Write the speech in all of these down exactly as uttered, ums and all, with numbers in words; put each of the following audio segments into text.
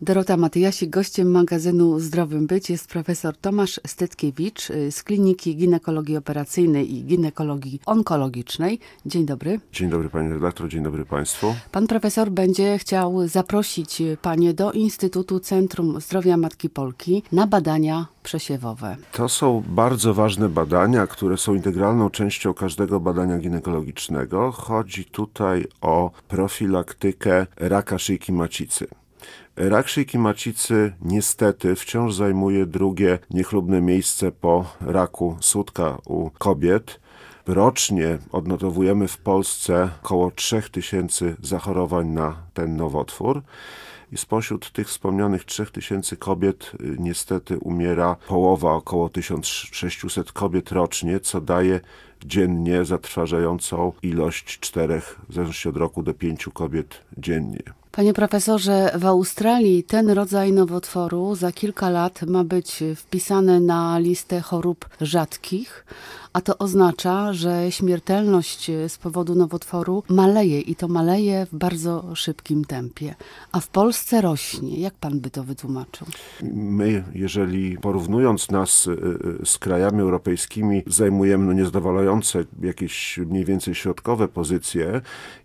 Dorota Matyjasik, gościem magazynu Zdrowym Być jest profesor Tomasz Stytkiewicz z Kliniki Ginekologii Operacyjnej i Ginekologii Onkologicznej. Dzień dobry. Dzień dobry pani redaktor, dzień dobry państwu. Pan profesor będzie chciał zaprosić panie do Instytutu Centrum Zdrowia Matki Polki na badania przesiewowe. To są bardzo ważne badania, które są integralną częścią każdego badania ginekologicznego. Chodzi tutaj o profilaktykę raka szyjki macicy. Rak szyjki macicy niestety wciąż zajmuje drugie niechlubne miejsce po raku sutka u kobiet. Rocznie odnotowujemy w Polsce około trzy tysiące zachorowań na ten nowotwór. I spośród tych wspomnianych trzech tysięcy kobiet niestety umiera połowa, około tysiąc sześćset kobiet rocznie, co daje dziennie zatrważającą ilość czterech, w zależności od roku, do pięciu kobiet dziennie. Panie profesorze, w Australii ten rodzaj nowotworu za kilka lat ma być wpisany na listę chorób rzadkich, a to oznacza, że śmiertelność z powodu nowotworu maleje i to maleje w bardzo szybkim tempie. A w Polsce rośnie. Jak pan by to wytłumaczył? My, jeżeli porównując nas z krajami europejskimi, zajmujemy no niezadowalające jakieś mniej więcej środkowe pozycje,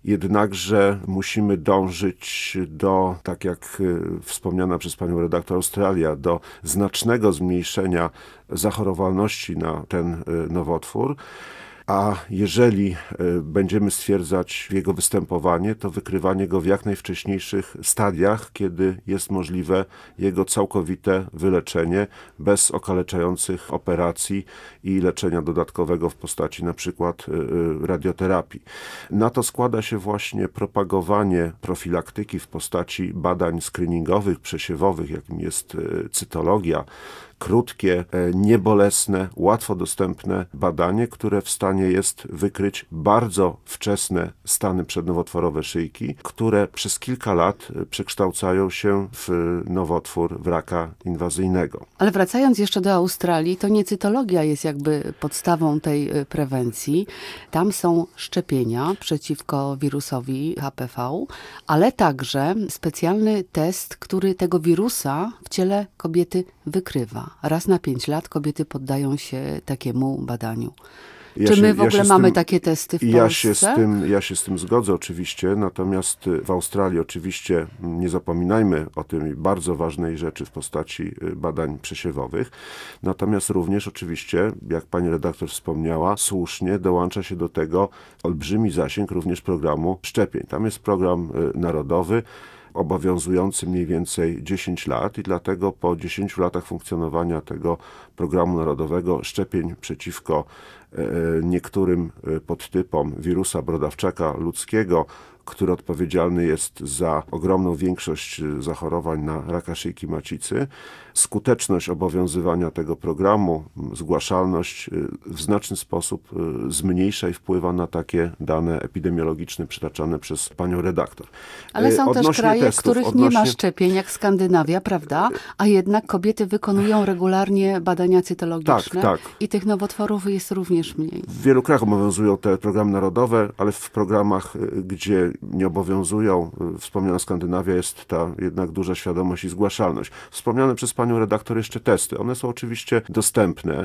jednakże musimy dążyć do, tak jak wspomniana przez panią redaktor Australia, do znacznego zmniejszenia zachorowalności na ten nowotwór. A jeżeli będziemy stwierdzać jego występowanie, to wykrywanie go w jak najwcześniejszych stadiach, kiedy jest możliwe jego całkowite wyleczenie bez okaleczających operacji i leczenia dodatkowego w postaci na przykład radioterapii. Na to składa się właśnie propagowanie profilaktyki w postaci badań screeningowych, przesiewowych, jakim jest cytologia, krótkie, niebolesne, łatwo dostępne badanie, które w stanie jest wykryć bardzo wczesne stany przednowotworowe szyjki, które przez kilka lat przekształcają się w nowotwór, w raka inwazyjnego. Ale wracając jeszcze do Australii, to nie cytologia jest jakby podstawą tej prewencji. Tam są szczepienia przeciwko wirusowi H P V, ale także specjalny test, który tego wirusa w ciele kobiety wykrywa. Raz na pięć lat kobiety poddają się takiemu badaniu. Ja Czy się, my w ogóle ja mamy tym, takie testy w ja Polsce? Się z tym, ja się z tym zgodzę oczywiście, natomiast w Australii oczywiście nie zapominajmy o tej bardzo ważnej rzeczy w postaci badań przesiewowych. Natomiast również oczywiście, jak pani redaktor wspomniała, słusznie dołącza się do tego olbrzymi zasięg również programu szczepień. Tam jest program narodowy, obowiązujący mniej więcej dziesięć lat i dlatego po dziesięciu latach funkcjonowania tego programu narodowego szczepień przeciwko niektórym podtypom wirusa brodawczaka ludzkiego, który odpowiedzialny jest za ogromną większość zachorowań na raka szyjki macicy. Skuteczność obowiązywania tego programu, zgłaszalność w znaczny sposób zmniejsza i wpływa na takie dane epidemiologiczne przytaczane przez panią redaktor. Ale są odnośnie też kraje, testów, w których odnośnie... nie ma szczepień, jak Skandynawia, prawda? A jednak kobiety wykonują regularnie badania cytologiczne tak, tak. i tych nowotworów jest również mniej. W wielu krajach obowiązują te programy narodowe, ale w programach, gdzie nie obowiązują, wspomniana Skandynawia, jest ta jednak duża świadomość i zgłaszalność. Wspomniane przez panią redaktor jeszcze testy. One są oczywiście dostępne,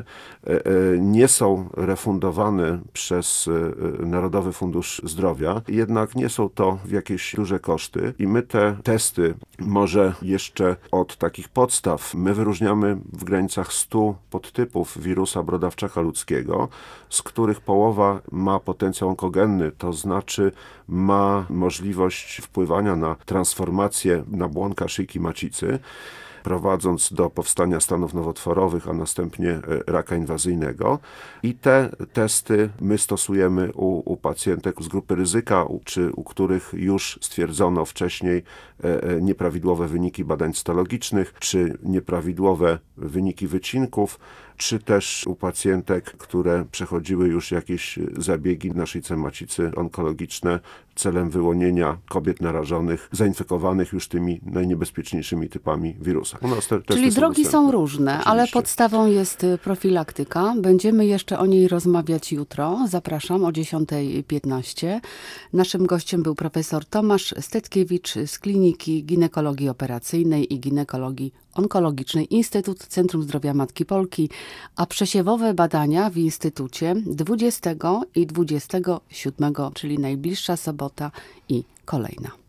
nie są refundowane przez Narodowy Fundusz Zdrowia, jednak nie są to jakieś duże koszty i my te testy może jeszcze od takich podstaw, my wyróżniamy w granicach stu podtypów wirusa brodawczaka ludzkiego, z których połowa ma potencjał onkogenny, to znaczy ma możliwość wpływania na transformację nabłonka szyjki macicy, prowadząc do powstania stanów nowotworowych, a następnie raka inwazyjnego. I te testy my stosujemy u, u pacjentek z grupy ryzyka, u, czy u których już stwierdzono wcześniej e, nieprawidłowe wyniki badań cytologicznych, czy nieprawidłowe wyniki wycinków, czy też u pacjentek, które przechodziły już jakieś zabiegi na szyjce macicy onkologiczne, celem wyłonienia kobiet narażonych, zainfekowanych już tymi najniebezpieczniejszymi typami wirusa. U nas te testy Czyli są drogi dostępne. są różne, Oczywiście. ale podstawą jest profilaktyka. Będziemy jeszcze o niej rozmawiać jutro. Zapraszam o dziesiąta piętnaście. Naszym gościem był profesor Tomasz Stetkiewicz z Kliniki Ginekologii Operacyjnej i Ginekologii Onkologicznej Instytut Centrum Zdrowia Matki Polki, a przesiewowe badania w Instytucie dwudziestego i dwudziestego siódmego, czyli najbliższa sobota i kolejna.